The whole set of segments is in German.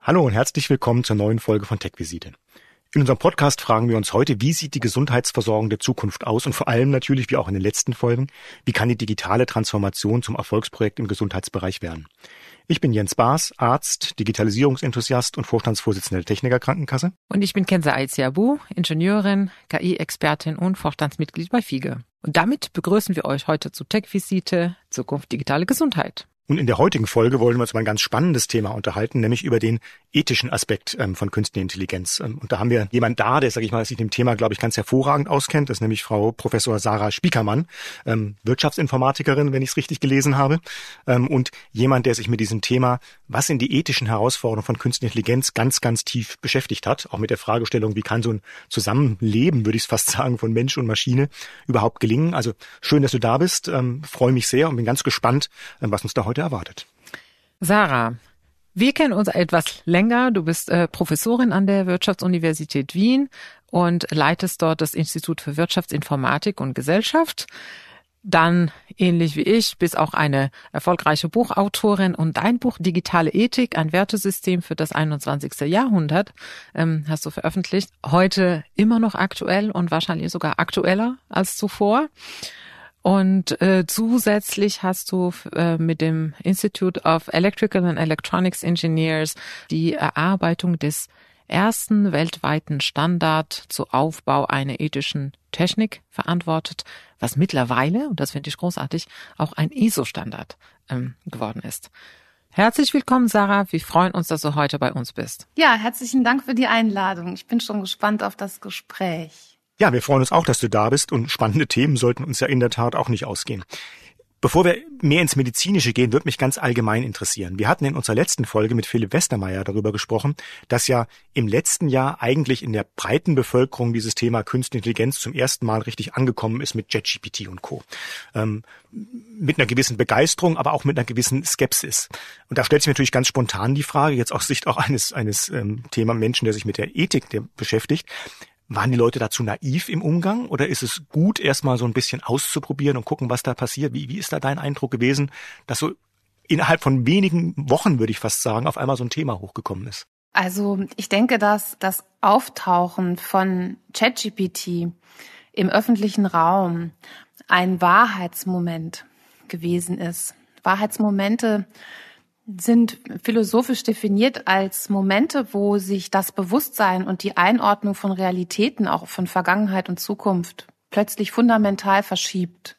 Hallo und herzlich willkommen zur neuen Folge von TechVisite. In unserem Podcast fragen wir uns heute, wie sieht die Gesundheitsversorgung der Zukunft aus und vor allem natürlich, wie auch in den letzten Folgen, wie kann die digitale Transformation zum Erfolgsprojekt im Gesundheitsbereich werden. Ich bin Jens Baas, Arzt, Digitalisierungsenthusiast und Vorstandsvorsitzender der Techniker Krankenkasse. Und ich bin Kenza Aiziabu, Ingenieurin, KI-Expertin und Vorstandsmitglied bei FIGE. Und damit begrüßen wir euch heute zu TechVisite, Zukunft digitale Gesundheit. Und in der heutigen Folge wollen wir uns über ein ganz spannendes Thema unterhalten, nämlich über den ethischen Aspekt von künstlicher Intelligenz. Und da haben wir jemand da, der, sich mit dem Thema, glaube ich, ganz hervorragend auskennt. Das ist nämlich Frau Professor Sarah Spiekermann, Wirtschaftsinformatikerin, wenn ich es richtig gelesen habe. Und jemand, der sich mit diesem Thema, was sind die ethischen Herausforderungen von künstlicher Intelligenz, ganz, ganz tief beschäftigt hat. Auch mit der Fragestellung, wie kann so ein Zusammenleben, würde ich es fast sagen, von Mensch und Maschine überhaupt gelingen. Also schön, dass du da bist. Freue mich sehr und bin ganz gespannt, was uns da heute erwartet. Sarah, wir kennen uns etwas länger. Du bist Professorin an der Wirtschaftsuniversität Wien und leitest dort das Institut für Wirtschaftsinformatik und Gesellschaft. Dann, ähnlich wie ich, bist auch eine erfolgreiche Buchautorin und dein Buch Digitale Ethik, ein Wertesystem für das 21. Jahrhundert, hast du veröffentlicht. Heute immer noch aktuell und wahrscheinlich sogar aktueller als zuvor. Und zusätzlich hast du mit dem Institute of Electrical and Electronics Engineers die Erarbeitung des ersten weltweiten Standard zu Aufbau einer ethischen Technik verantwortet, was mittlerweile, und das finde ich großartig, auch ein ISO-Standard geworden ist. Herzlich willkommen, Sarah. Wir freuen uns, dass du heute bei uns bist. Ja, herzlichen Dank für die Einladung. Ich bin schon gespannt auf das Gespräch. Ja, wir freuen uns auch, dass du da bist und spannende Themen sollten uns ja in der Tat auch nicht ausgehen. Bevor wir mehr ins Medizinische gehen, würde mich ganz allgemein interessieren. Wir hatten in unserer letzten Folge mit Philipp Westermeier darüber gesprochen, dass ja im letzten Jahr eigentlich in der breiten Bevölkerung dieses Thema Künstliche Intelligenz zum ersten Mal richtig angekommen ist mit ChatGPT und Co. Mit einer gewissen Begeisterung, aber auch mit einer gewissen Skepsis. Und da stellt sich natürlich ganz spontan die Frage, jetzt aus Sicht auch eines Thema Menschen, der sich mit der Ethik beschäftigt, waren die Leute dazu naiv im Umgang oder ist es gut, erstmal so ein bisschen auszuprobieren und gucken, was da passiert? Wie ist da dein Eindruck gewesen, dass so innerhalb von wenigen Wochen, würde ich fast sagen, auf einmal so ein Thema hochgekommen ist? Also ich denke, dass das Auftauchen von ChatGPT im öffentlichen Raum ein Wahrheitsmoment gewesen ist. Wahrheitsmomente sind philosophisch definiert als Momente, wo sich das Bewusstsein und die Einordnung von Realitäten, auch von Vergangenheit und Zukunft, plötzlich fundamental verschiebt.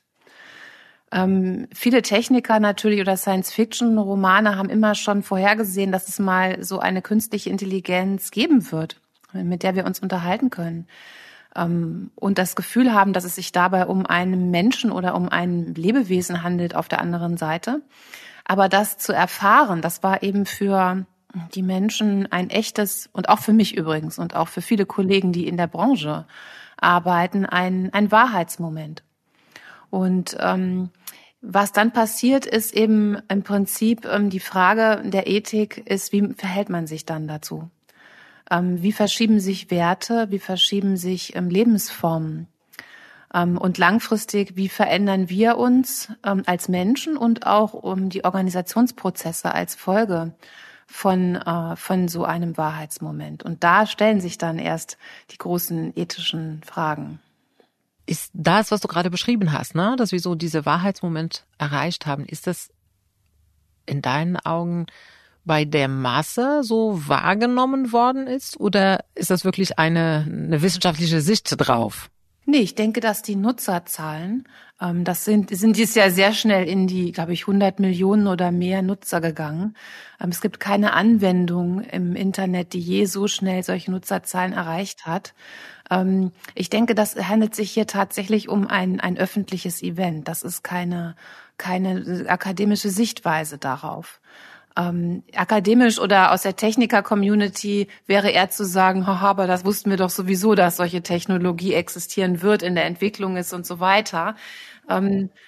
Viele Techniker natürlich oder Science-Fiction-Romane haben immer schon vorhergesehen, dass es mal so eine künstliche Intelligenz geben wird, mit der wir uns unterhalten können. Und das Gefühl haben, dass es sich dabei um einen Menschen oder um ein Lebewesen handelt auf der anderen Seite. Aber das zu erfahren, das war eben für die Menschen ein echtes, und auch für mich übrigens und auch für viele Kollegen, die in der Branche arbeiten, ein Wahrheitsmoment. Und was dann passiert, ist eben im Prinzip die Frage der Ethik ist, wie verhält man sich dann dazu? Wie verschieben sich Werte, wie verschieben sich Lebensformen? Und langfristig, wie verändern wir uns als Menschen und auch die Organisationsprozesse als Folge von so einem Wahrheitsmoment? Und da stellen sich dann erst die großen ethischen Fragen. Ist das, was du gerade beschrieben hast, ne, dass wir so diese Wahrheitsmoment erreicht haben, ist das in deinen Augen bei der Masse so wahrgenommen worden ist oder ist das wirklich eine wissenschaftliche Sicht drauf? Nee, ich denke, dass die Nutzerzahlen, das sind dies ja sehr schnell in die, glaube ich, 100 Millionen oder mehr Nutzer gegangen. Es gibt keine Anwendung im Internet, die je so schnell solche Nutzerzahlen erreicht hat. Ich denke, das handelt sich hier tatsächlich um ein öffentliches Event. Das ist keine akademische Sichtweise darauf. Akademisch oder aus der Techniker-Community wäre eher zu sagen, haha, aber das wussten wir doch sowieso, dass solche Technologie existieren wird, in der Entwicklung ist und so weiter.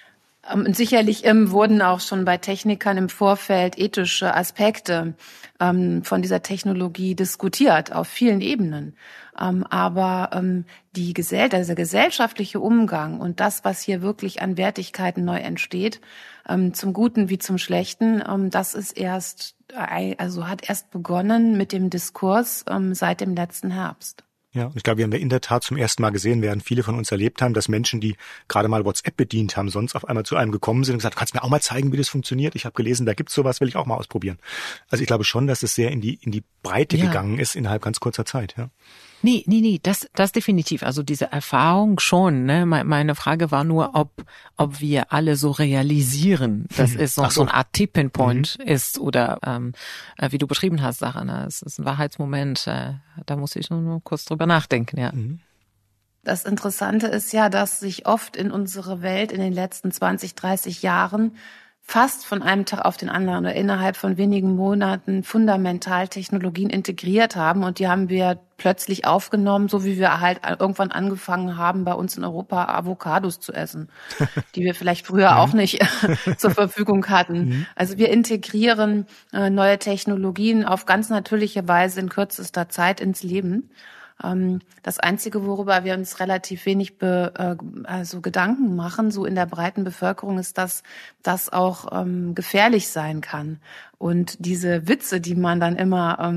Und sicherlich wurden auch schon bei Technikern im Vorfeld ethische Aspekte von dieser Technologie diskutiert, auf vielen Ebenen. Aber dieser gesellschaftliche Umgang und das, was hier wirklich an Wertigkeiten neu entsteht, zum Guten wie zum Schlechten, das ist hat erst begonnen mit dem Diskurs seit dem letzten Herbst. Ja, und ich glaube, wir haben in der Tat zum ersten Mal gesehen, während viele von uns erlebt haben, dass Menschen, die gerade mal WhatsApp bedient haben, sonst auf einmal zu einem gekommen sind und gesagt, kannst du mir auch mal zeigen, wie das funktioniert? Ich habe gelesen, da gibt's sowas, will ich auch mal ausprobieren. Also ich glaube schon, dass es sehr in die Breite gegangen ist innerhalb ganz kurzer Zeit. Ja. Nee, das definitiv. Also diese Erfahrung schon. Ne? Meine Frage war nur, ob wir alle so realisieren, dass es so eine Art Tipping Point ist oder wie du beschrieben hast, Sarah, ne? Es ist ein Wahrheitsmoment. Da muss ich nur kurz drüber nachdenken. Ja. Das Interessante ist ja, dass sich oft in unsere Welt in den letzten 20, 30 Jahren fast von einem Tag auf den anderen oder innerhalb von wenigen Monaten fundamental Technologien integriert haben. Und die haben wir plötzlich aufgenommen, so wie wir halt irgendwann angefangen haben, bei uns in Europa Avocados zu essen, die wir vielleicht früher auch nicht zur Verfügung hatten. Also wir integrieren neue Technologien auf ganz natürliche Weise in kürzester Zeit ins Leben. Das Einzige, worüber wir uns relativ wenig Gedanken machen, so in der breiten Bevölkerung, ist, dass das auch gefährlich sein kann. Und diese Witze, die man dann immer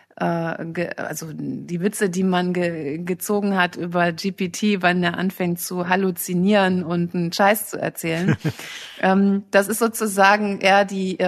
die Witze, die man gezogen hat über GPT, wann er anfängt zu halluzinieren und einen Scheiß zu erzählen, das ist sozusagen eher die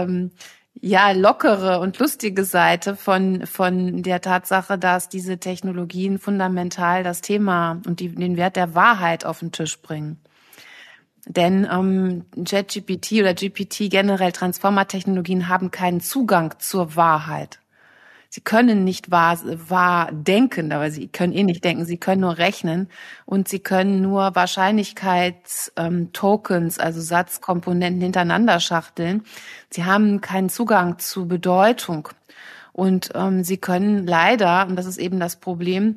lockere und lustige Seite von der Tatsache, dass diese Technologien fundamental das Thema und den Wert der Wahrheit auf den Tisch bringen. Denn ChatGPT oder GPT generell Transformer-Technologien haben keinen Zugang zur Wahrheit. Sie können nicht wahr denken, aber sie können nicht denken, sie können nur rechnen und sie können nur Wahrscheinlichkeitstokens, also Satzkomponenten hintereinander schachteln. Sie haben keinen Zugang zu Bedeutung. Und sie können leider, und das ist eben das Problem,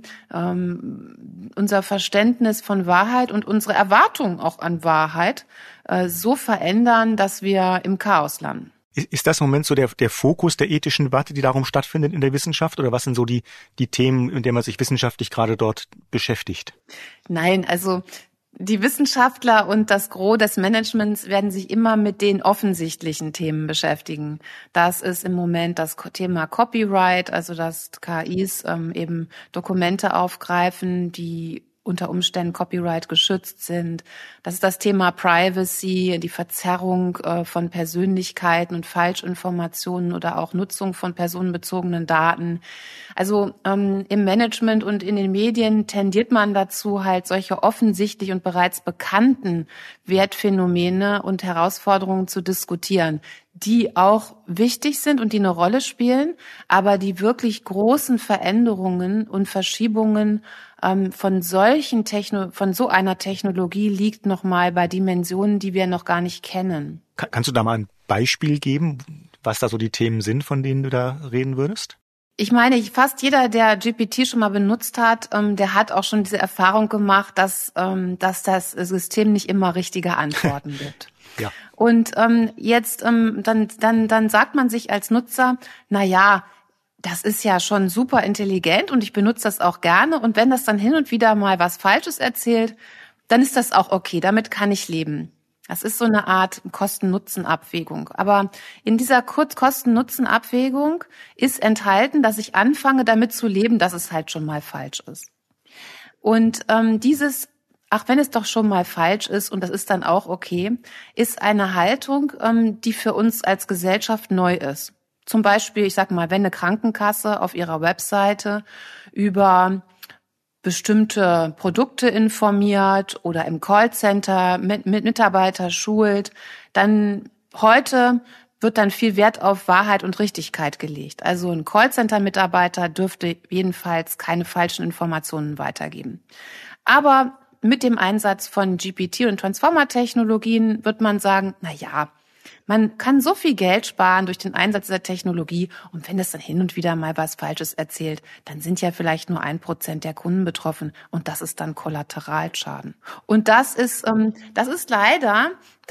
unser Verständnis von Wahrheit und unsere Erwartung auch an Wahrheit so verändern, dass wir im Chaos landen. Ist das im Moment so der Fokus der ethischen Debatte, die darum stattfindet in der Wissenschaft? Oder was sind so die Themen, in denen man sich wissenschaftlich gerade dort beschäftigt? Nein, also die Wissenschaftler und das Gros des Managements werden sich immer mit den offensichtlichen Themen beschäftigen. Das ist im Moment das Thema Copyright, also dass KIs eben Dokumente aufgreifen, die unter Umständen Copyright geschützt sind. Das ist das Thema Privacy, die Verzerrung von Persönlichkeiten und Falschinformationen oder auch Nutzung von personenbezogenen Daten. Also im Management und in den Medien tendiert man dazu, halt solche offensichtlich und bereits bekannten Wertphänomene und Herausforderungen zu diskutieren, die auch wichtig sind und die eine Rolle spielen, aber die wirklich großen Veränderungen und Verschiebungen von so einer Technologie liegt nochmal bei Dimensionen, die wir noch gar nicht kennen. Kannst du da mal ein Beispiel geben, was da so die Themen sind, von denen du da reden würdest? Ich meine, fast jeder, der GPT schon mal benutzt hat, der hat auch schon diese Erfahrung gemacht, dass das System nicht immer richtige Antworten gibt. Ja. Und jetzt dann sagt man sich als Nutzer, na ja, das ist ja schon super intelligent und ich benutze das auch gerne. Und wenn das dann hin und wieder mal was Falsches erzählt, dann ist das auch okay, damit kann ich leben. Das ist so eine Art Kosten-Nutzen-Abwägung. Aber in dieser Kosten-Nutzen-Abwägung ist enthalten, dass ich anfange, damit zu leben, dass es halt schon mal falsch ist. Und ach, wenn es doch schon mal falsch ist und das ist dann auch okay, ist eine Haltung, die für uns als Gesellschaft neu ist. Zum Beispiel, ich sag mal, wenn eine Krankenkasse auf ihrer Webseite über bestimmte Produkte informiert oder im Callcenter mit Mitarbeiter schult, dann heute wird dann viel Wert auf Wahrheit und Richtigkeit gelegt. Also ein Callcenter-Mitarbeiter dürfte jedenfalls keine falschen Informationen weitergeben. Aber mit dem Einsatz von GPT und Transformer-Technologien wird man sagen, na ja, Man kann so viel Geld sparen durch den Einsatz der Technologie. Und wenn es dann hin und wieder mal was Falsches erzählt, dann sind ja vielleicht nur 1% der Kunden betroffen. Und das ist dann Kollateralschaden. Und das ist leider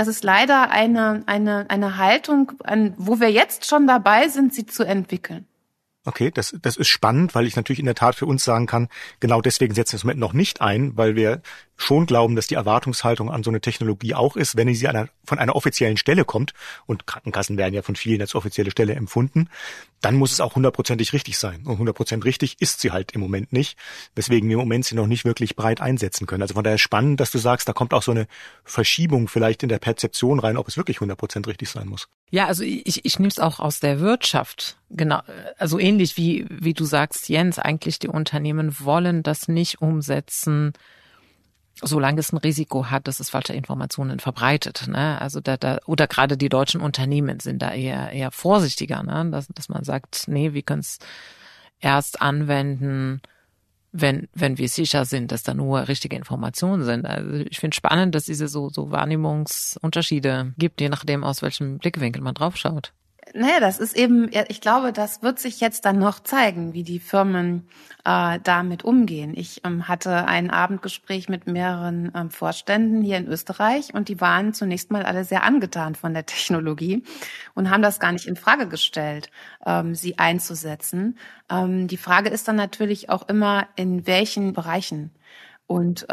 eine Haltung, wo wir jetzt schon dabei sind, sie zu entwickeln. Okay, das ist spannend, weil ich natürlich in der Tat für uns sagen kann, genau deswegen setzen wir es im Moment noch nicht ein, weil wir schon glauben, dass die Erwartungshaltung an so eine Technologie auch ist, wenn sie von einer offiziellen Stelle kommt, und Krankenkassen werden ja von vielen als offizielle Stelle empfunden, dann muss es auch 100%ig richtig sein. Und 100% richtig ist sie halt im Moment nicht, weswegen wir im Moment sie noch nicht wirklich breit einsetzen können. Also von daher spannend, dass du sagst, da kommt auch so eine Verschiebung vielleicht in der Perzeption rein, ob es wirklich 100% richtig sein muss. Ja, also ich nehme es auch aus der Wirtschaft. Genau, also ähnlich wie du sagst, Jens, eigentlich die Unternehmen wollen das nicht umsetzen, solange es ein Risiko hat, dass es falsche Informationen verbreitet, ne? Also oder gerade die deutschen Unternehmen sind da eher vorsichtiger, ne? Dass man sagt, nee, wir können es erst anwenden, wenn wir sicher sind, dass da nur richtige Informationen sind. Also ich finde spannend, dass diese so Wahrnehmungsunterschiede gibt, je nachdem, aus welchem Blickwinkel man drauf schaut. Naja, das ist eben, ich glaube, das wird sich jetzt dann noch zeigen, wie die Firmen damit umgehen. Ich hatte ein Abendgespräch mit mehreren Vorständen hier in Österreich und die waren zunächst mal alle sehr angetan von der Technologie und haben das gar nicht in Frage gestellt, sie einzusetzen. Die Frage ist dann natürlich auch immer, in welchen Bereichen und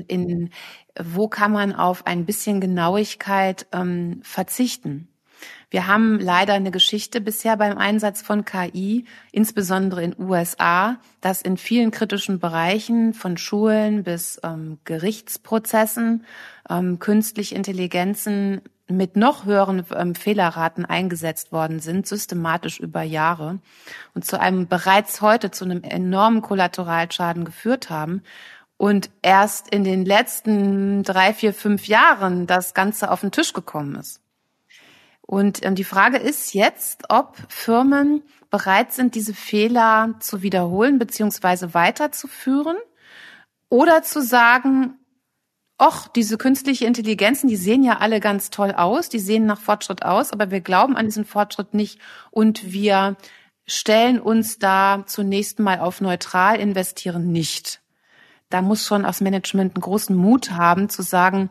wo kann man auf ein bisschen Genauigkeit verzichten. Wir haben leider eine Geschichte bisher beim Einsatz von KI, insbesondere in USA, dass in vielen kritischen Bereichen von Schulen bis Gerichtsprozessen künstliche Intelligenzen mit noch höheren Fehlerraten eingesetzt worden sind, systematisch über Jahre und bereits heute zu einem enormen Kollateralschaden geführt haben. Und erst in den letzten 3, 4, 5 Jahren das Ganze auf den Tisch gekommen ist. Und die Frage ist jetzt, ob Firmen bereit sind, diese Fehler zu wiederholen bzw. weiterzuführen oder zu sagen, ach, diese künstliche Intelligenzen, die sehen ja alle ganz toll aus, die sehen nach Fortschritt aus, aber wir glauben an diesen Fortschritt nicht und wir stellen uns da zunächst mal auf neutral, investieren nicht. Da muss schon aus Management einen großen Mut haben, zu sagen,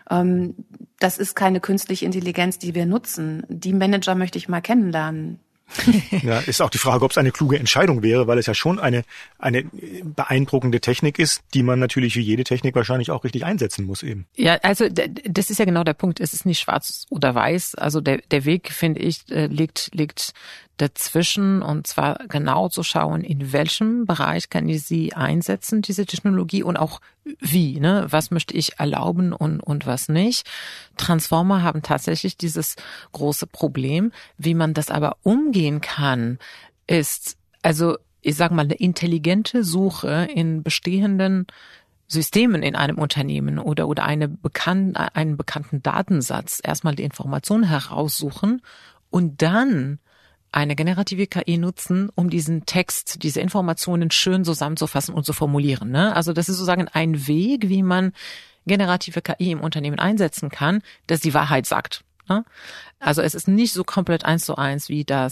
das ist keine künstliche Intelligenz, die wir nutzen. Die Manager möchte ich mal kennenlernen. Ja, ist auch die Frage, ob es eine kluge Entscheidung wäre, weil es ja schon eine beeindruckende Technik ist, die man natürlich wie jede Technik wahrscheinlich auch richtig einsetzen muss eben. Ja, also das ist ja genau der Punkt. Es ist nicht schwarz oder weiß. Also der Weg, finde ich, liegt dazwischen, und zwar genau zu schauen, in welchem Bereich kann ich sie einsetzen, diese Technologie, und auch wie, ne? Was möchte ich erlauben und was nicht. Transformer haben tatsächlich dieses große Problem. Wie man das aber umgehen kann, ist, also ich sage mal, eine intelligente Suche in bestehenden Systemen in einem Unternehmen oder einen bekannten Datensatz, erstmal die Informationen heraussuchen und dann eine generative KI nutzen, um diesen Text, diese Informationen schön zusammenzufassen und zu formulieren, ne? Also das ist sozusagen ein Weg, wie man generative KI im Unternehmen einsetzen kann, dass die Wahrheit sagt, ne? Also es ist nicht so komplett 1:1,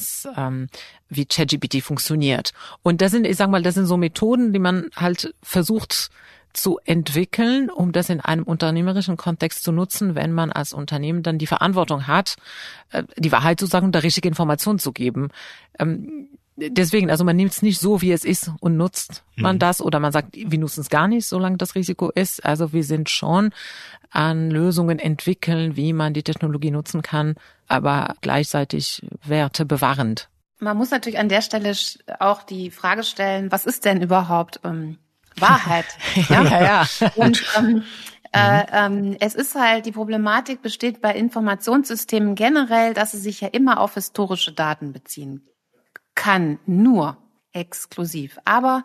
wie ChatGPT funktioniert. Und das sind so Methoden, die man halt versucht zu entwickeln, um das in einem unternehmerischen Kontext zu nutzen, wenn man als Unternehmen dann die Verantwortung hat, die Wahrheit zu sagen und da richtige Informationen zu geben. Deswegen, also man nimmt es nicht so, wie es ist, und nutzt man das, oder man sagt, wir nutzen es gar nicht, solange das Risiko ist. Also wir sind schon an Lösungen entwickeln, wie man die Technologie nutzen kann, aber gleichzeitig wertebewahrend. Man muss natürlich an der Stelle auch die Frage stellen, was ist denn überhaupt Wahrheit? Ja. Und es ist halt, die Problematik besteht bei Informationssystemen generell, dass sie sich ja immer auf historische Daten beziehen kann, nur exklusiv. Aber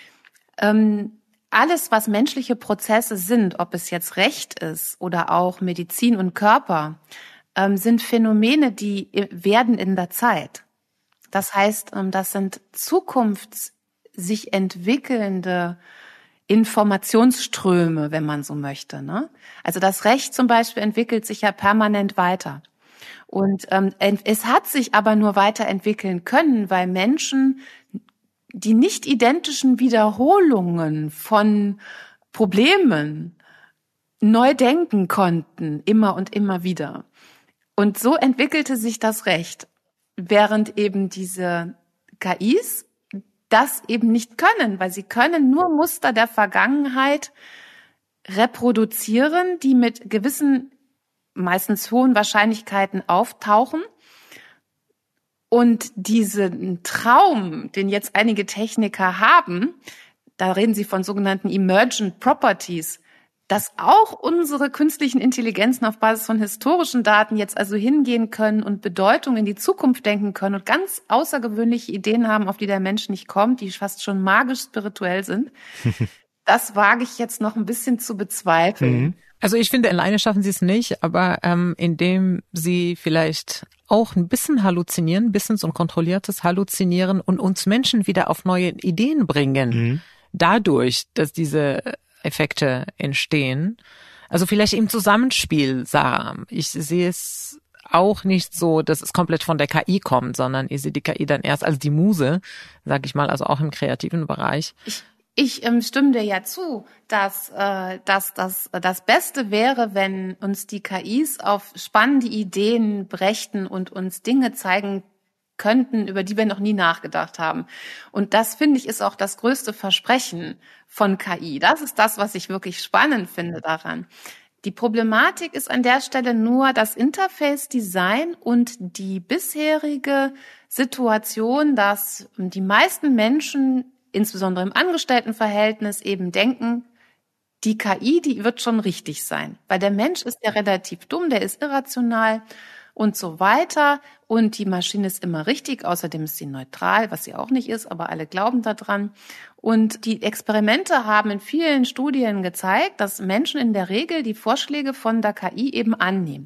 alles, was menschliche Prozesse sind, ob es jetzt Recht ist oder auch Medizin und Körper, sind Phänomene, die werden in der Zeit. Das heißt, das sind sich entwickelnde Informationsströme, wenn man so möchte, ne? Also das Recht zum Beispiel entwickelt sich ja permanent weiter. Und es hat sich aber nur weiterentwickeln können, weil Menschen die nicht identischen Wiederholungen von Problemen neu denken konnten, immer und immer wieder. Und so entwickelte sich das Recht, während eben diese KIs das eben nicht können, weil sie können nur Muster der Vergangenheit reproduzieren, die mit gewissen, meistens hohen Wahrscheinlichkeiten auftauchen. Und diesen Traum, den jetzt einige Techniker haben, da reden sie von sogenannten Emergent Properties, dass auch unsere künstlichen Intelligenzen auf Basis von historischen Daten jetzt also hingehen können und Bedeutung in die Zukunft denken können und ganz außergewöhnliche Ideen haben, auf die der Mensch nicht kommt, die fast schon magisch spirituell sind. Das wage ich jetzt noch ein bisschen zu bezweifeln. Also ich finde, alleine schaffen sie es nicht, aber indem sie vielleicht auch ein bisschen halluzinieren, ein bisschen so ein kontrolliertes Halluzinieren und uns Menschen wieder auf neue Ideen bringen, dadurch, dass diese Effekte entstehen. Also vielleicht im Zusammenspiel, Sarah. Ich sehe es auch nicht so, dass es komplett von der KI kommt, sondern ich sehe die KI dann erst als die Muse, sage ich mal, also auch im kreativen Bereich. Ich stimme dir ja zu, dass das Beste wäre, wenn uns die KIs auf spannende Ideen brächten und uns Dinge zeigen könnten, über die wir noch nie nachgedacht haben. Und das, finde ich, ist auch das größte Versprechen von KI. Das ist das, was ich wirklich spannend finde daran. Die Problematik ist an der Stelle nur das Interface-Design und die bisherige Situation, dass die meisten Menschen, insbesondere im Angestelltenverhältnis, eben denken, die KI, die wird schon richtig sein. Weil der Mensch ist ja relativ dumm, der ist irrational und so weiter. Und die Maschine ist immer richtig, außerdem ist sie neutral, was sie auch nicht ist, aber alle glauben daran. Und die Experimente haben in vielen Studien gezeigt, dass Menschen in der Regel die Vorschläge von der KI eben annehmen.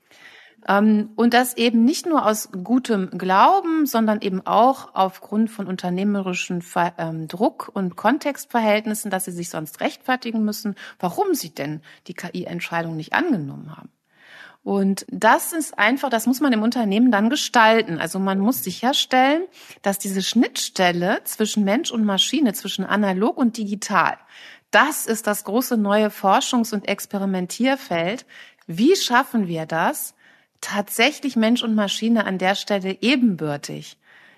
Und das eben nicht nur aus gutem Glauben, sondern eben auch aufgrund von unternehmerischen Druck und Kontextverhältnissen, dass sie sich sonst rechtfertigen müssen, warum sie denn die KI-Entscheidung nicht angenommen haben. Und das ist einfach, das muss man im Unternehmen dann gestalten. Also man muss sicherstellen, dass diese Schnittstelle zwischen Mensch und Maschine, zwischen analog und digital, das ist das große neue Forschungs- und Experimentierfeld. Wie schaffen wir das, tatsächlich Mensch und Maschine an der Stelle ebenbürtig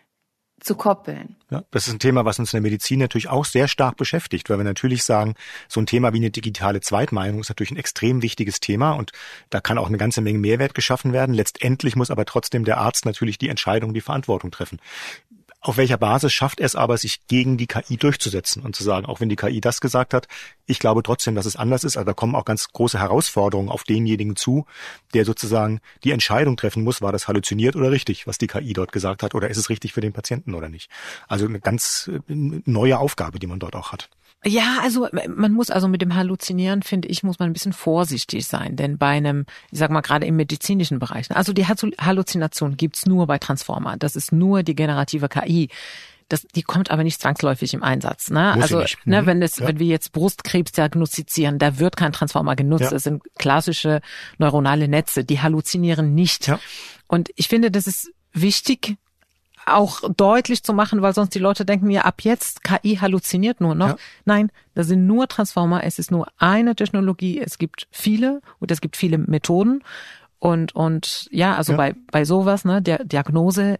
zu koppeln? Ja, das ist ein Thema, was uns in der Medizin natürlich auch sehr stark beschäftigt, weil wir natürlich sagen, so ein Thema wie eine digitale Zweitmeinung ist natürlich ein extrem wichtiges Thema und da kann auch eine ganze Menge Mehrwert geschaffen werden. Letztendlich muss aber trotzdem der Arzt natürlich die Entscheidung, die Verantwortung treffen. Auf welcher Basis schafft er es aber, sich gegen die KI durchzusetzen und zu sagen, auch wenn die KI das gesagt hat, ich glaube trotzdem, dass es anders ist. Also da kommen auch ganz große Herausforderungen auf denjenigen zu, der sozusagen die Entscheidung treffen muss, war das halluziniert oder richtig, was die KI dort gesagt hat, oder ist es richtig für den Patienten oder nicht. Also eine ganz neue Aufgabe, die man dort auch hat. Ja, also man muss also mit dem Halluzinieren, finde ich, muss man ein bisschen vorsichtig sein, denn bei einem, ich sag mal gerade im medizinischen Bereich, also die Halluzination gibt's nur bei Transformer, das ist nur die generative KI. Die kommt aber nicht zwangsläufig im Einsatz, ne? Muss Also, ne, wenn wir jetzt Brustkrebs diagnostizieren, da wird kein Transformer genutzt. Das sind klassische neuronale Netze, die halluzinieren nicht. Ja. Und ich finde, das ist wichtig, auch deutlich zu machen, weil sonst die Leute denken ja, ab jetzt KI halluziniert nur noch. Ja. Nein, das sind nur Transformer, es ist nur eine Technologie, es gibt viele und es gibt viele Methoden und ja, also bei sowas, ne, der Diagnose,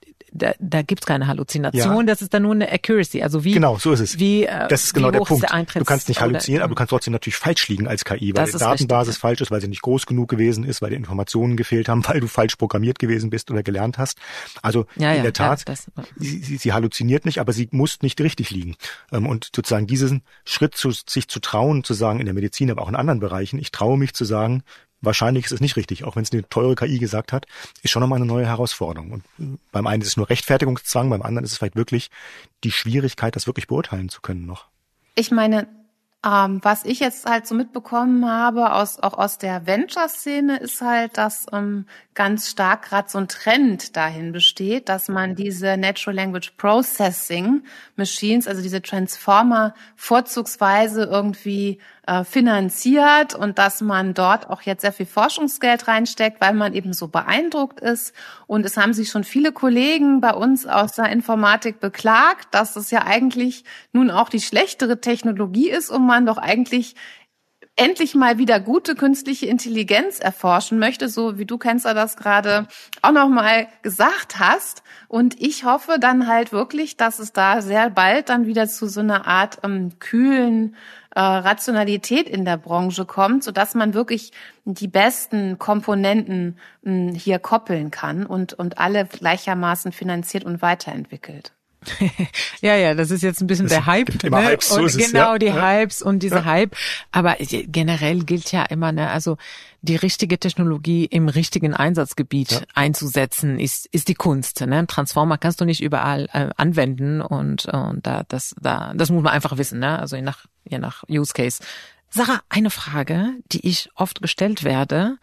da gibt's keine Halluzination, das ist dann nur eine Accuracy, also wie genau, so ist es. Das ist genau der Punkt. Du kannst nicht halluzinieren, aber du kannst trotzdem natürlich falsch liegen als KI, weil die Datenbasis falsch ist, weil sie nicht groß genug gewesen ist, weil die Informationen gefehlt haben, weil du falsch programmiert gewesen bist oder gelernt hast. Also in der Tat, sie halluziniert nicht, aber sie muss nicht richtig liegen. Und sozusagen diesen Schritt sich zu trauen, zu sagen, in der Medizin, aber auch in anderen Bereichen, ich traue mich zu sagen, wahrscheinlich ist es nicht richtig, auch wenn es eine teure KI gesagt hat, ist schon nochmal eine neue Herausforderung. Und beim einen ist es nur Rechtfertigungszwang, beim anderen ist es vielleicht wirklich die Schwierigkeit, das wirklich beurteilen zu können noch. Ich meine, was ich jetzt halt so mitbekommen habe, auch aus der Venture-Szene, ist halt, dass ganz stark gerade so ein Trend dahin besteht, dass man diese Natural Language Processing Machines, also diese Transformer, vorzugsweise irgendwie finanziert und dass man dort auch jetzt sehr viel Forschungsgeld reinsteckt, weil man eben so beeindruckt ist. Und es haben sich schon viele Kollegen bei uns aus der Informatik beklagt, dass es ja eigentlich nun auch die schlechtere Technologie ist und man doch eigentlich endlich mal wieder gute künstliche Intelligenz erforschen möchte, so wie du, Kenza, das gerade auch noch mal gesagt hast. Und ich hoffe dann halt wirklich, dass es da sehr bald dann wieder zu so einer Art kühlen Rationalität in der Branche kommt, sodass man wirklich die besten Komponenten hier koppeln kann und alle gleichermaßen finanziert und weiterentwickelt. Ja, das ist jetzt ein bisschen der Hype, immer ne? Hypes, so und ist es, genau, ja. die Hypes und diese Hype. Aber generell gilt ja immer, ne, also die richtige Technologie im richtigen Einsatzgebiet einzusetzen, ist die Kunst, ne? Transformer kannst du nicht überall anwenden und das muss man einfach wissen, ne? Also je nach Use Case. Sarah, eine Frage, die ich oft gestellt werde,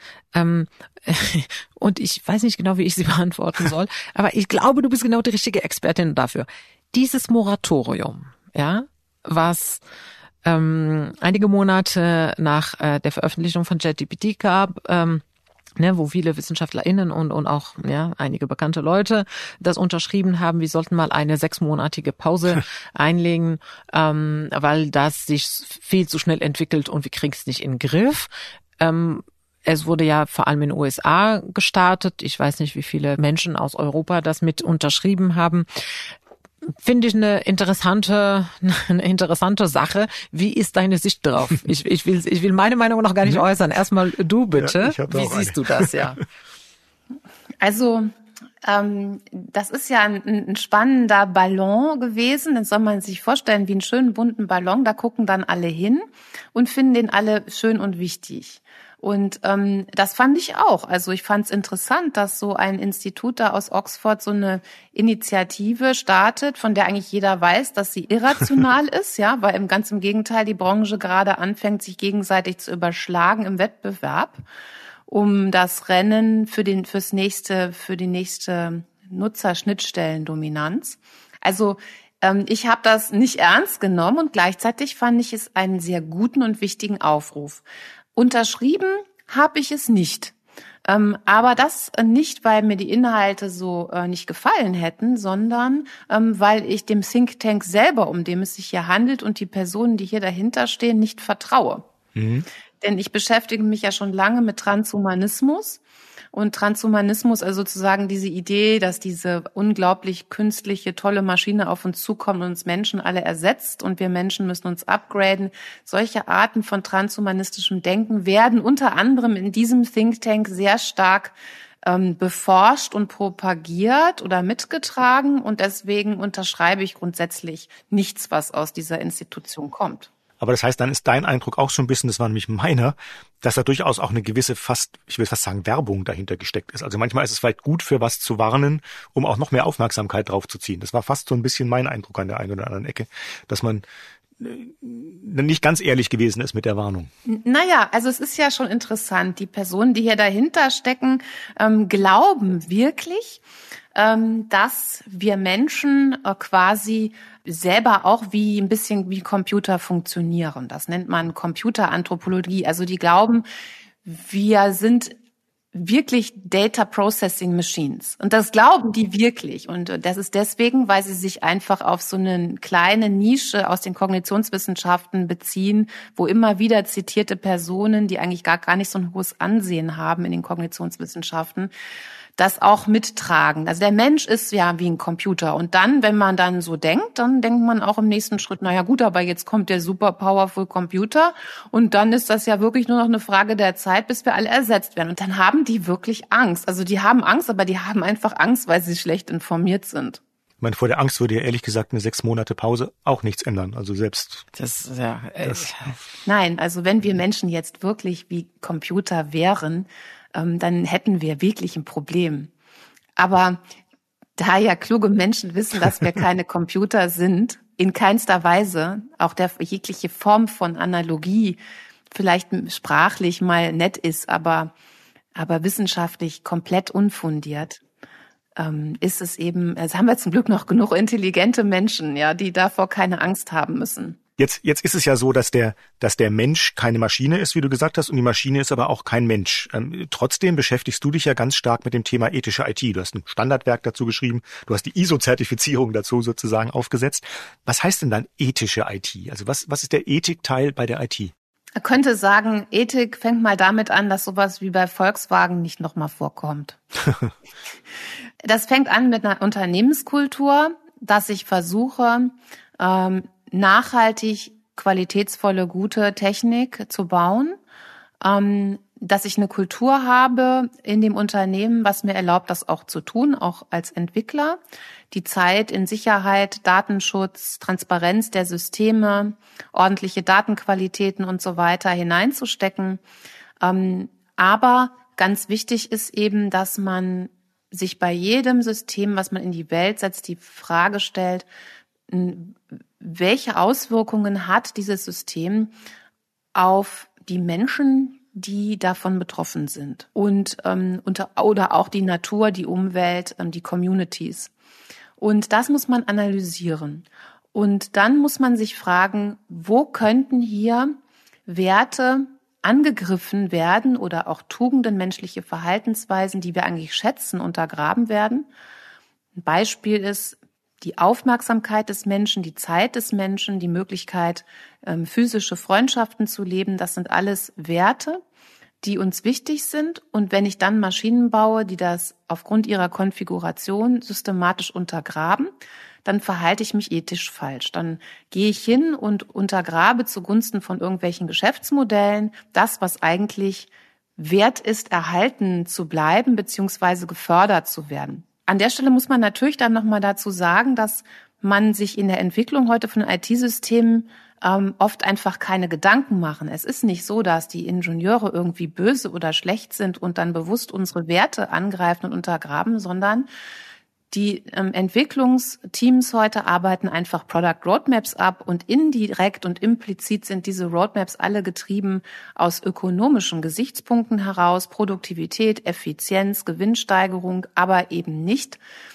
und ich weiß nicht genau, wie ich sie beantworten soll, aber ich glaube, du bist genau die richtige Expertin dafür. Dieses Moratorium, ja, was einige Monate nach der Veröffentlichung von ChatGPT gab, wo viele WissenschaftlerInnen und auch einige bekannte Leute das unterschrieben haben, wir sollten mal eine 6-monatige Pause einlegen, weil das sich viel zu schnell entwickelt und wir kriegen es nicht in den Griff. Es wurde ja vor allem in den USA gestartet. Ich weiß nicht, wie viele Menschen aus Europa das mit unterschrieben haben. Finde ich eine interessante Sache. Wie ist deine Sicht drauf? Ich will meine Meinung noch gar nicht äußern. Erstmal du bitte. Ja, wie siehst du das, ja? Also, das ist ja ein spannender Ballon gewesen. Den soll man sich vorstellen wie einen schönen bunten Ballon. Da gucken dann alle hin und finden den alle schön und wichtig. Und das fand ich auch. Also ich fand es interessant, dass so ein Institut da aus Oxford so eine Initiative startet, von der eigentlich jeder weiß, dass sie irrational ist, ja, weil ganz im Gegenteil die Branche gerade anfängt, sich gegenseitig zu überschlagen im Wettbewerb, um das Rennen für die nächste Nutzerschnittstellendominanz. Also ich habe das nicht ernst genommen und gleichzeitig fand ich es einen sehr guten und wichtigen Aufruf. Unterschrieben habe ich es nicht. Aber das nicht, weil mir die Inhalte so nicht gefallen hätten, sondern weil ich dem Think Tank selber, um den es sich hier handelt und die Personen, die hier dahinter stehen, nicht vertraue. Mhm. Denn ich beschäftige mich ja schon lange mit Transhumanismus. Und Transhumanismus, also sozusagen diese Idee, dass diese unglaublich künstliche, tolle Maschine auf uns zukommt und uns Menschen alle ersetzt und wir Menschen müssen uns upgraden. Solche Arten von transhumanistischem Denken werden unter anderem in diesem Think Tank sehr stark beforscht und propagiert oder mitgetragen. Und deswegen unterschreibe ich grundsätzlich nichts, was aus dieser Institution kommt. Aber das heißt, dann ist dein Eindruck auch so ein bisschen, das war nämlich meiner, dass da durchaus auch eine gewisse ich will fast sagen, Werbung dahinter gesteckt ist. Also manchmal ist es vielleicht gut, für was zu warnen, um auch noch mehr Aufmerksamkeit drauf zu ziehen. Das war fast so ein bisschen mein Eindruck an der einen oder anderen Ecke, dass man nicht ganz ehrlich gewesen ist mit der Warnung. Naja, also es ist ja schon interessant. Die Personen, die hier dahinter stecken, glauben wirklich, dass wir Menschen quasi selber auch ein bisschen wie Computer funktionieren. Das nennt man Computeranthropologie. Also die glauben, wir sind wirklich Data Processing Machines. Und das glauben die wirklich. Und das ist deswegen, weil sie sich einfach auf so eine kleine Nische aus den Kognitionswissenschaften beziehen, wo immer wieder zitierte Personen, die eigentlich gar nicht so ein hohes Ansehen haben in den Kognitionswissenschaften, das auch mittragen. Also der Mensch ist ja wie ein Computer. Und dann, wenn man dann so denkt, dann denkt man auch im nächsten Schritt, naja gut, aber jetzt kommt der super powerful Computer und dann ist das ja wirklich nur noch eine Frage der Zeit, bis wir alle ersetzt werden. Und dann haben die wirklich Angst. Also die haben Angst, aber die haben einfach Angst, weil sie schlecht informiert sind. Ich meine, vor der Angst würde ja ehrlich gesagt eine 6 Monate Pause auch nichts ändern. Also selbst Nein, also wenn wir Menschen jetzt wirklich wie Computer wären, dann hätten wir wirklich ein Problem. Aber da ja kluge Menschen wissen, dass wir keine Computer sind, in keinster Weise, auch jegliche Form von Analogie vielleicht sprachlich mal nett ist, aber wissenschaftlich komplett unfundiert, ist es eben, also haben wir zum Glück noch genug intelligente Menschen, ja, die davor keine Angst haben müssen. Jetzt ist es ja so, dass der Mensch keine Maschine ist, wie du gesagt hast, und die Maschine ist aber auch kein Mensch. Trotzdem beschäftigst du dich ja ganz stark mit dem Thema ethische IT. Du hast ein Standardwerk dazu geschrieben, du hast die ISO-Zertifizierung dazu sozusagen aufgesetzt. Was heißt denn dann ethische IT? Also was ist der Ethikteil bei der IT? Man könnte sagen, Ethik fängt mal damit an, dass sowas wie bei Volkswagen nicht nochmal vorkommt. Das fängt an mit einer Unternehmenskultur, dass ich versuche, nachhaltig qualitätsvolle, gute Technik zu bauen, dass ich eine Kultur habe in dem Unternehmen, was mir erlaubt, das auch zu tun, auch als Entwickler, die Zeit in Sicherheit, Datenschutz, Transparenz der Systeme, ordentliche Datenqualitäten und so weiter hineinzustecken. Aber ganz wichtig ist eben, dass man sich bei jedem System, was man in die Welt setzt, die Frage stellt, welche Auswirkungen hat dieses System auf die Menschen, die davon betroffen sind und oder auch die Natur, die Umwelt, die Communities. Und das muss man analysieren. Und dann muss man sich fragen, wo könnten hier Werte angegriffen werden oder auch Tugenden, menschliche Verhaltensweisen, die wir eigentlich schätzen, untergraben werden. Ein Beispiel ist die Aufmerksamkeit des Menschen, die Zeit des Menschen, die Möglichkeit, physische Freundschaften zu leben. Das sind alles Werte, die uns wichtig sind. Und wenn ich dann Maschinen baue, die das aufgrund ihrer Konfiguration systematisch untergraben, dann verhalte ich mich ethisch falsch. Dann gehe ich hin und untergrabe zugunsten von irgendwelchen Geschäftsmodellen das, was eigentlich wert ist, erhalten zu bleiben bzw. gefördert zu werden. An der Stelle muss man natürlich dann nochmal dazu sagen, dass man sich in der Entwicklung heute von IT-Systemen oft einfach keine Gedanken machen. Es ist nicht so, dass die Ingenieure irgendwie böse oder schlecht sind und dann bewusst unsere Werte angreifen und untergraben, sondern die Entwicklungsteams heute arbeiten einfach Product Roadmaps ab und indirekt und implizit sind diese Roadmaps alle getrieben aus ökonomischen Gesichtspunkten heraus, Produktivität, Effizienz, Gewinnsteigerung, aber eben nicht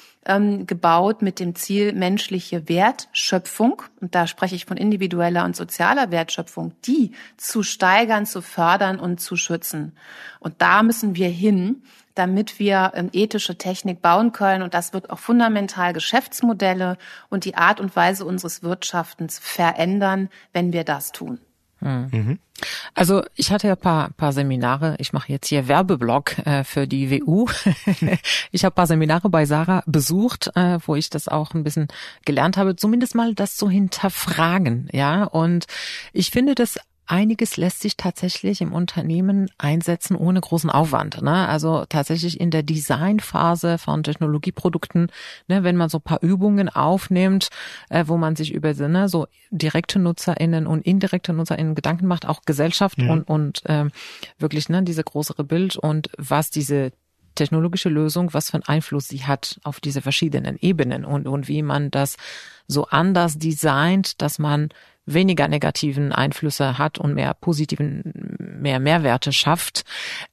gebaut mit dem Ziel menschliche Wertschöpfung, und da spreche ich von individueller und sozialer Wertschöpfung, die zu steigern, zu fördern und zu schützen. Und da müssen wir hin, damit wir ethische Technik bauen können. Und das wird auch fundamental Geschäftsmodelle und die Art und Weise unseres Wirtschaftens verändern, wenn wir das tun. Mhm. Also ich hatte ja paar Seminare, ich mache jetzt hier Werbeblock für die WU. Ich habe ein paar Seminare bei Sarah besucht, wo ich das auch ein bisschen gelernt habe, zumindest mal das zu hinterfragen, ja. Und ich finde, das einiges lässt sich tatsächlich im Unternehmen einsetzen ohne großen Aufwand, ne? Also tatsächlich in der Designphase von Technologieprodukten, ne, wenn man so ein paar Übungen aufnimmt, wo man sich über so direkte NutzerInnen und indirekte NutzerInnen Gedanken macht, auch Gesellschaft und wirklich diese größere Bild und was diese technologische Lösung, was für einen Einfluss sie hat auf diese verschiedenen Ebenen und wie man das so anders designt, dass man weniger negativen Einflüsse hat und mehr positiven, mehr Mehrwerte schafft.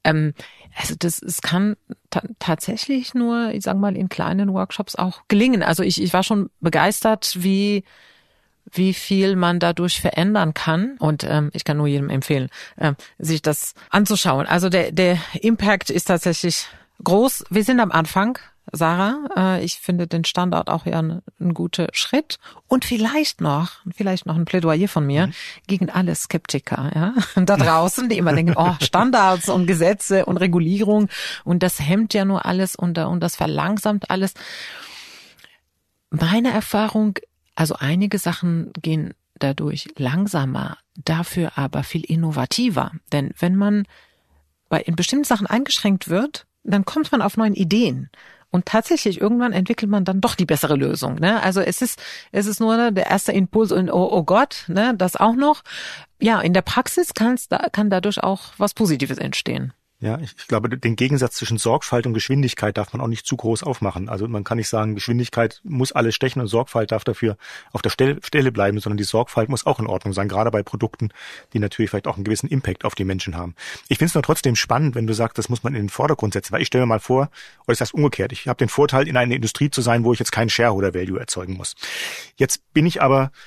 Also es kann tatsächlich nur, ich sag mal, in kleinen Workshops auch gelingen. Also ich war schon begeistert, wie viel man dadurch verändern kann. Und ich kann nur jedem empfehlen, sich das anzuschauen. Also der Impact ist tatsächlich groß. Wir sind am Anfang, Sarah. Ich finde den Standort auch ja ein guter Schritt. Und vielleicht noch ein Plädoyer von mir gegen alle Skeptiker, ja, da draußen, die immer denken, Standards und Gesetze und Regulierung und das hemmt ja nur alles und das verlangsamt alles. Meine Erfahrung, also einige Sachen gehen dadurch langsamer, dafür aber viel innovativer. Denn wenn man in bestimmten Sachen eingeschränkt wird, dann kommt man auf neue Ideen. Und tatsächlich, irgendwann entwickelt man dann doch die bessere Lösung, ne? Also es ist nur der erste Impuls und oh Gott, ne? Das auch noch. Ja, in der Praxis kann dadurch auch was Positives entstehen. Ja, ich glaube, den Gegensatz zwischen Sorgfalt und Geschwindigkeit darf man auch nicht zu groß aufmachen. Also man kann nicht sagen, Geschwindigkeit muss alles stechen und Sorgfalt darf dafür auf der Stelle bleiben, sondern die Sorgfalt muss auch in Ordnung sein, gerade bei Produkten, die natürlich vielleicht auch einen gewissen Impact auf die Menschen haben. Ich finde es nur trotzdem spannend, wenn du sagst, das muss man in den Vordergrund setzen, weil ich stelle mir mal vor, oder ist das umgekehrt, ich habe den Vorteil, in einer Industrie zu sein, wo ich jetzt keinen Shareholder-Value erzeugen muss. Jetzt bin ich aber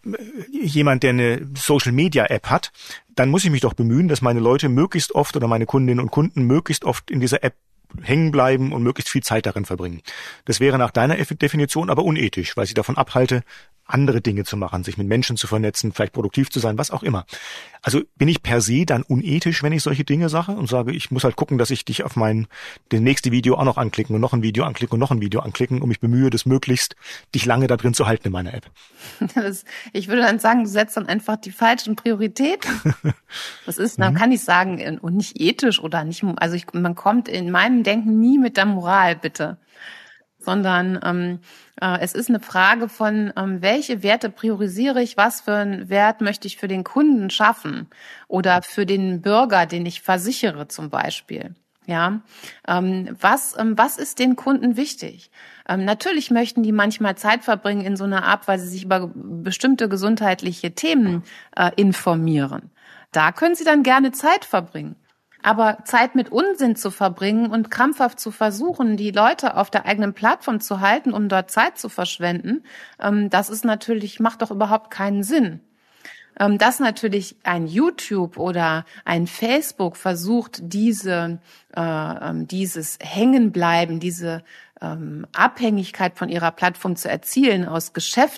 jemand, der eine Social-Media-App hat, dann muss ich mich doch bemühen, dass meine Leute möglichst oft oder meine Kundinnen und Kunden möglichst oft in dieser App hängen bleiben und möglichst viel Zeit darin verbringen. Das wäre nach deiner Definition aber unethisch, weil ich davon abhalte, andere Dinge zu machen, sich mit Menschen zu vernetzen, vielleicht produktiv zu sein, was auch immer. Also bin ich per se dann unethisch, wenn ich solche Dinge sage und sage, ich muss halt gucken, dass ich dich auf das nächste Video auch noch anklicken und noch ein Video anklicken und noch ein Video anklicken und mich bemühe, das möglichst dich lange da drin zu halten in meiner App. Ich würde dann sagen, du setzt dann einfach die falschen Prioritäten. Das ist, man kann nicht sagen, und nicht ethisch oder nicht, also man kommt in meinem Denken nie mit der Moral, bitte. Sondern es ist eine Frage von, welche Werte priorisiere ich, was für einen Wert möchte ich für den Kunden schaffen oder für den Bürger, den ich versichere zum Beispiel. Ja, was ist den Kunden wichtig? Natürlich möchten die manchmal Zeit verbringen in so einer Art, weil sie sich über bestimmte gesundheitliche Themen informieren. Da können sie dann gerne Zeit verbringen. Aber Zeit mit Unsinn zu verbringen und krampfhaft zu versuchen, die Leute auf der eigenen Plattform zu halten, um dort Zeit zu verschwenden, das ist natürlich, macht doch überhaupt keinen Sinn. Dass natürlich ein YouTube oder ein Facebook versucht, dieses Hängenbleiben, diese Abhängigkeit von ihrer Plattform zu erzielen aus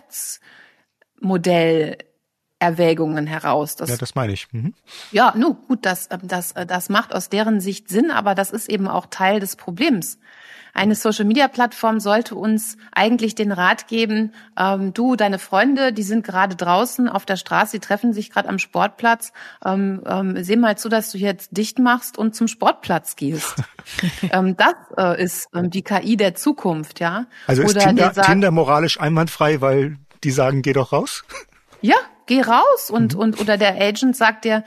Geschäftsmodellerwägungen heraus. Das meine ich. Mhm. Ja, gut, das macht aus deren Sicht Sinn, aber das ist eben auch Teil des Problems. Eine Social-Media-Plattform sollte uns eigentlich den Rat geben, du, deine Freunde, die sind gerade draußen auf der Straße, die treffen sich gerade am Sportplatz, seh mal zu, dass du jetzt dicht machst und zum Sportplatz gehst. Das ist die KI der Zukunft, ja. Also ist Tinder moralisch einwandfrei, weil die sagen, geh doch raus? Ja, geh raus oder der Agent sagt dir,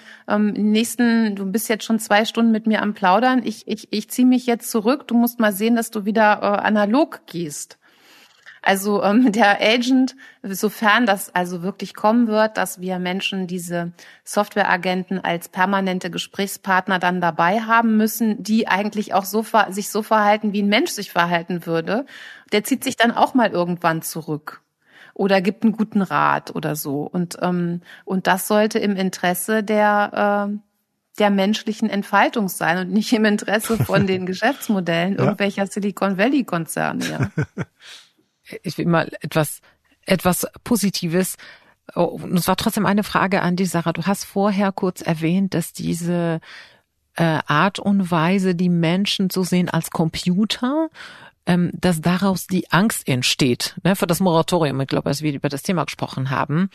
du bist jetzt schon 2 Stunden mit mir am Plaudern, ich ziehe mich jetzt zurück, du musst mal sehen, dass du wieder analog gehst. Also der Agent, sofern das also wirklich kommen wird, dass wir Menschen diese Softwareagenten als permanente Gesprächspartner dann dabei haben müssen, die eigentlich auch sich so verhalten, wie ein Mensch sich verhalten würde, der zieht sich dann auch mal irgendwann zurück. Oder gibt einen guten Rat oder so. Und das sollte im Interesse der menschlichen Entfaltung sein und nicht im Interesse von den Geschäftsmodellen irgendwelcher Silicon Valley Konzerne. Ja. Ich will mal etwas Positives. Und es war trotzdem eine Frage an dich, Sarah. Du hast vorher kurz erwähnt, dass diese Art und Weise, die Menschen zu sehen als Computer, dass daraus die Angst entsteht, ne, für das Moratorium. Ich glaube, als wir über das Thema gesprochen haben.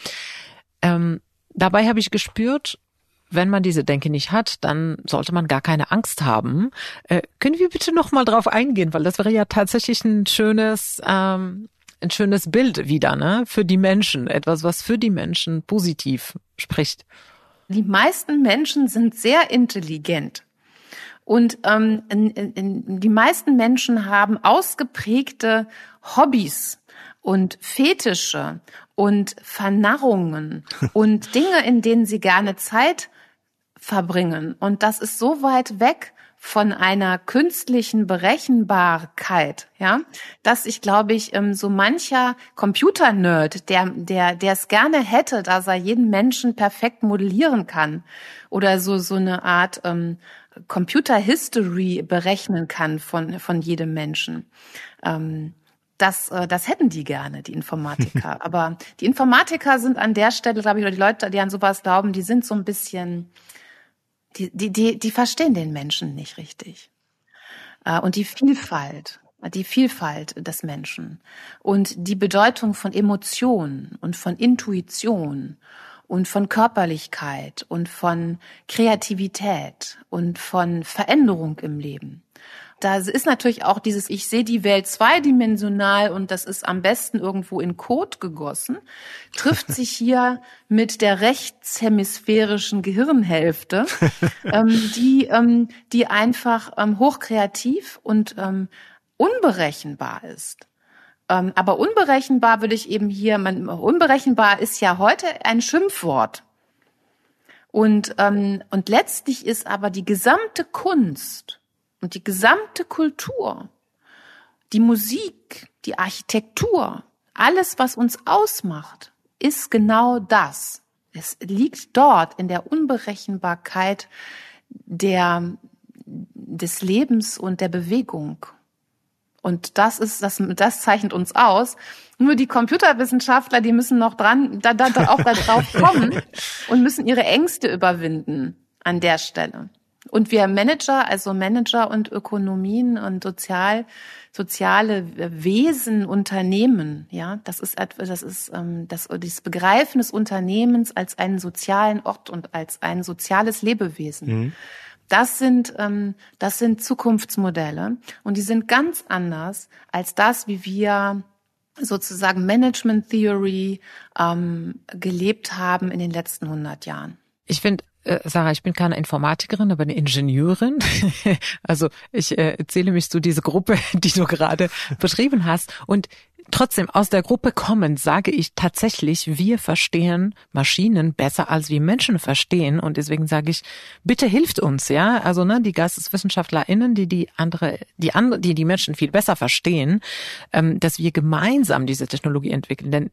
Dabei habe ich gespürt, wenn man diese Denke nicht hat, dann sollte man gar keine Angst haben. Können wir bitte noch mal drauf eingehen, weil das wäre ja tatsächlich ein schönes Bild wieder, ne, für die Menschen, etwas, was für die Menschen positiv spricht. Die meisten Menschen sind sehr intelligent. Und die meisten Menschen haben ausgeprägte Hobbys und Fetische und Vernarrungen und Dinge, in denen sie gerne Zeit verbringen. Und das ist so weit weg von einer künstlichen Berechenbarkeit, ja, dass ich, glaube ich, so mancher Computer-Nerd, der es gerne hätte, dass er jeden Menschen perfekt modellieren kann oder so eine Art Computer History berechnen kann von jedem Menschen. Das hätten die gerne, die Informatiker. Aber die Informatiker sind an der Stelle, glaube ich, oder die Leute, die an sowas glauben, die sind so ein bisschen, die verstehen den Menschen nicht richtig. Und die Vielfalt des Menschen und die Bedeutung von Emotion und von Intuition und von Körperlichkeit und von Kreativität und von Veränderung im Leben. Da ist natürlich auch dieses, ich sehe die Welt zweidimensional und das ist am besten irgendwo in Code gegossen, trifft sich hier mit der rechtshemisphärischen Gehirnhälfte, die einfach hochkreativ und unberechenbar ist. Aber unberechenbar würde ich eben unberechenbar ist ja heute ein Schimpfwort. Und letztlich ist aber die gesamte Kunst und die gesamte Kultur, die Musik, die Architektur, alles, was uns ausmacht, ist genau das. Es liegt dort in der Unberechenbarkeit des Lebens und der Bewegung. Und das zeichnet uns aus. Nur die Computerwissenschaftler, die müssen noch auch da drauf kommen und müssen ihre Ängste überwinden an der Stelle. Und wir Manager und Ökonomien und soziale Wesen, Unternehmen, ja, dieses Begreifen des Unternehmens als einen sozialen Ort und als ein soziales Lebewesen. Mhm. Das sind Zukunftsmodelle und die sind ganz anders als das, wie wir sozusagen Management Theory gelebt haben in den letzten 100 Jahren. Ich finde, Sarah, ich bin keine Informatikerin, aber eine Ingenieurin. Also ich zähle mich zu dieser Gruppe, die du gerade beschrieben hast. Und trotzdem aus der Gruppe kommend sage ich tatsächlich, wir verstehen Maschinen besser, als wir Menschen verstehen. Und deswegen sage ich, bitte hilft uns, ja. Also die GeisteswissenschaftlerInnen, die Menschen viel besser verstehen, dass wir gemeinsam diese Technologie entwickeln. Denn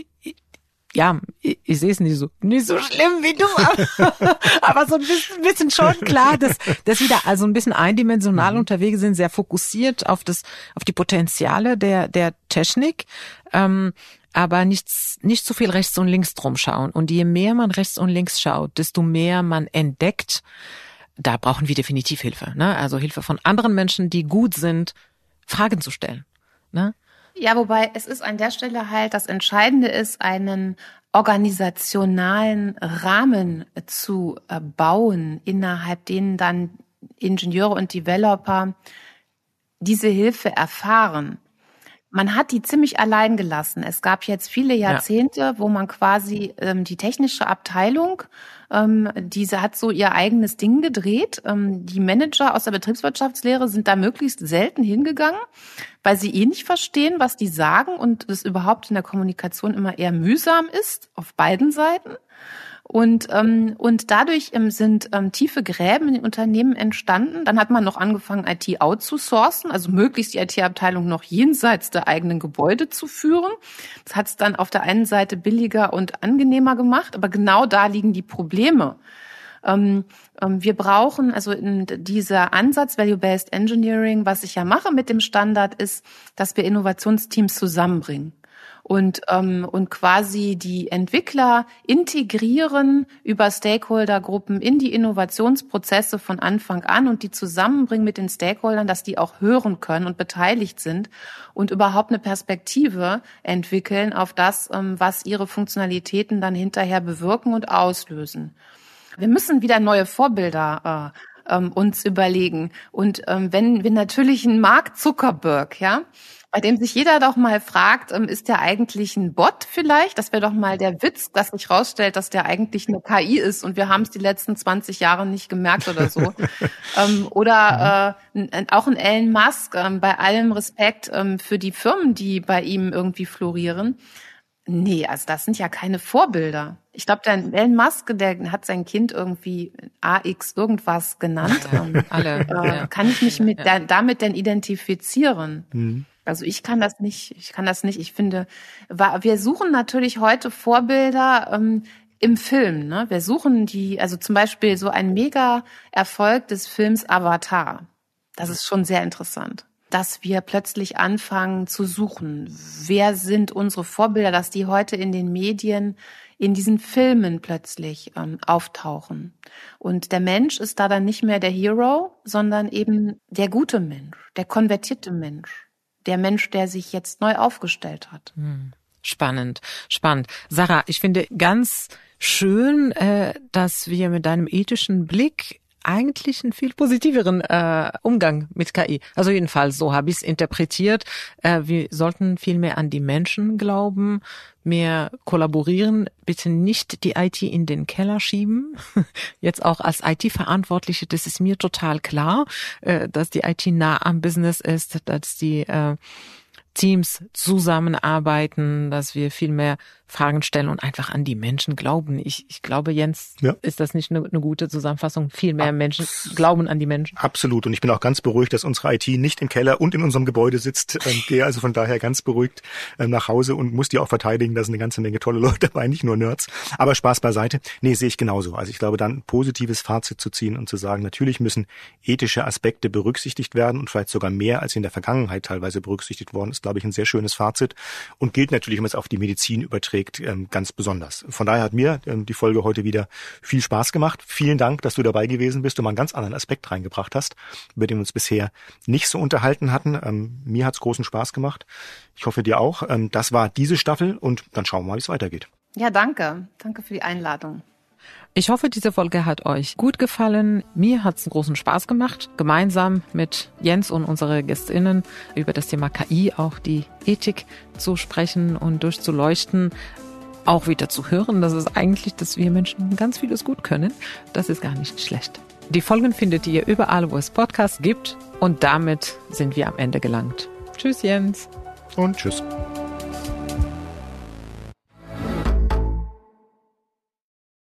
ja, ich sehe es nicht so schlimm wie du, aber so ein bisschen schon klar, dass wir da also ein bisschen eindimensional unterwegs sind, sehr fokussiert auf die Potenziale der Technik, aber nicht so viel rechts und links drum schauen. Und je mehr man rechts und links schaut, desto mehr man entdeckt, da brauchen wir definitiv Hilfe, ne? Also Hilfe von anderen Menschen, die gut sind, Fragen zu stellen, ne? Ja, wobei es ist an der Stelle halt, das Entscheidende ist, einen organisationalen Rahmen zu bauen, innerhalb denen dann Ingenieure und Developer diese Hilfe erfahren. Man hat die ziemlich allein gelassen. Es gab jetzt viele Jahrzehnte, wo man quasi die technische Abteilung, diese hat so ihr eigenes Ding gedreht. Die Manager aus der Betriebswirtschaftslehre sind da möglichst selten hingegangen, weil sie nicht verstehen, was die sagen und es überhaupt in der Kommunikation immer eher mühsam ist, auf beiden Seiten. Und dadurch sind tiefe Gräben in den Unternehmen entstanden. Dann hat man noch angefangen, IT outzusourcen, also möglichst die IT-Abteilung noch jenseits der eigenen Gebäude zu führen. Das hat es dann auf der einen Seite billiger und angenehmer gemacht, aber genau da liegen die Probleme. Wir brauchen, also dieser Ansatz Value-Based Engineering, was ich ja mache mit dem Standard, ist, dass wir Innovationsteams zusammenbringen. Und quasi die Entwickler integrieren über Stakeholdergruppen in die Innovationsprozesse von Anfang an und die zusammenbringen mit den Stakeholdern, dass die auch hören können und beteiligt sind und überhaupt eine Perspektive entwickeln auf das, was ihre Funktionalitäten dann hinterher bewirken und auslösen. Wir müssen wieder neue Vorbilder uns überlegen. Und wenn wir natürlich einen Mark Zuckerberg, ja, bei dem sich jeder doch mal fragt, ist der eigentlich ein Bot vielleicht? Das wäre doch mal der Witz, dass sich rausstellt, dass der eigentlich eine KI ist und wir haben es die letzten 20 Jahre nicht gemerkt oder so. Oder auch ein Elon Musk, bei allem Respekt für die Firmen, die bei ihm irgendwie florieren. Nee, also das sind ja keine Vorbilder. Ich glaube, der Elon Musk, der hat sein Kind irgendwie AX irgendwas genannt. Alle. Kann ich mich damit denn identifizieren? Mhm. Also ich kann das nicht. Ich finde, wir suchen natürlich heute Vorbilder im Film. Ne? Wir suchen also zum Beispiel so ein Mega-Erfolg des Films Avatar. Das ist schon sehr interessant, dass wir plötzlich anfangen zu suchen. Wer sind unsere Vorbilder, dass die heute in den Medien, in diesen Filmen plötzlich auftauchen. Und der Mensch ist da dann nicht mehr der Hero, sondern eben der gute Mensch, der konvertierte Mensch. Der Mensch, der sich jetzt neu aufgestellt hat. Spannend. Sarah, ich finde ganz schön, dass wir mit deinem ethischen Blick eigentlich einen viel positiveren Umgang mit KI. Also jedenfalls, so habe ich es interpretiert. Wir sollten viel mehr an die Menschen glauben, mehr kollaborieren, bitte nicht die IT in den Keller schieben. Jetzt auch als IT-Verantwortliche, das ist mir total klar, dass die IT nah am Business ist, dass die Teams zusammenarbeiten, dass wir viel mehr Fragen stellen und einfach an die Menschen glauben. Ich glaube, Jens, ist das nicht eine gute Zusammenfassung? Viel mehr Menschen glauben an die Menschen. Absolut. Und ich bin auch ganz beruhigt, dass unsere IT nicht im Keller und in unserem Gebäude sitzt. Gehe also von daher ganz beruhigt nach Hause und muss die auch verteidigen. Da sind eine ganze Menge tolle Leute dabei, nicht nur Nerds. Aber Spaß beiseite. Nee, sehe ich genauso. Also ich glaube, dann ein positives Fazit zu ziehen und zu sagen, natürlich müssen ethische Aspekte berücksichtigt werden und vielleicht sogar mehr als in der Vergangenheit teilweise berücksichtigt worden ist, glaube ich, ein sehr schönes Fazit und gilt natürlich, wenn man es auf die Medizin überträgt, ganz besonders. Von daher hat mir die Folge heute wieder viel Spaß gemacht. Vielen Dank, dass du dabei gewesen bist und mal einen ganz anderen Aspekt reingebracht hast, über den wir uns bisher nicht so unterhalten hatten. Mir hat's großen Spaß gemacht. Ich hoffe, dir auch. Das war diese Staffel und dann schauen wir mal, wie es weitergeht. Ja, danke. Danke für die Einladung. Ich hoffe, diese Folge hat euch gut gefallen. Mir hat es einen großen Spaß gemacht, gemeinsam mit Jens und unsere GästInnen über das Thema KI, auch die Ethik zu sprechen und durchzuleuchten. Auch wieder zu hören, dass wir Menschen ganz vieles gut können. Das ist gar nicht schlecht. Die Folgen findet ihr überall, wo es Podcasts gibt. Und damit sind wir am Ende gelangt. Tschüss, Jens. Und tschüss.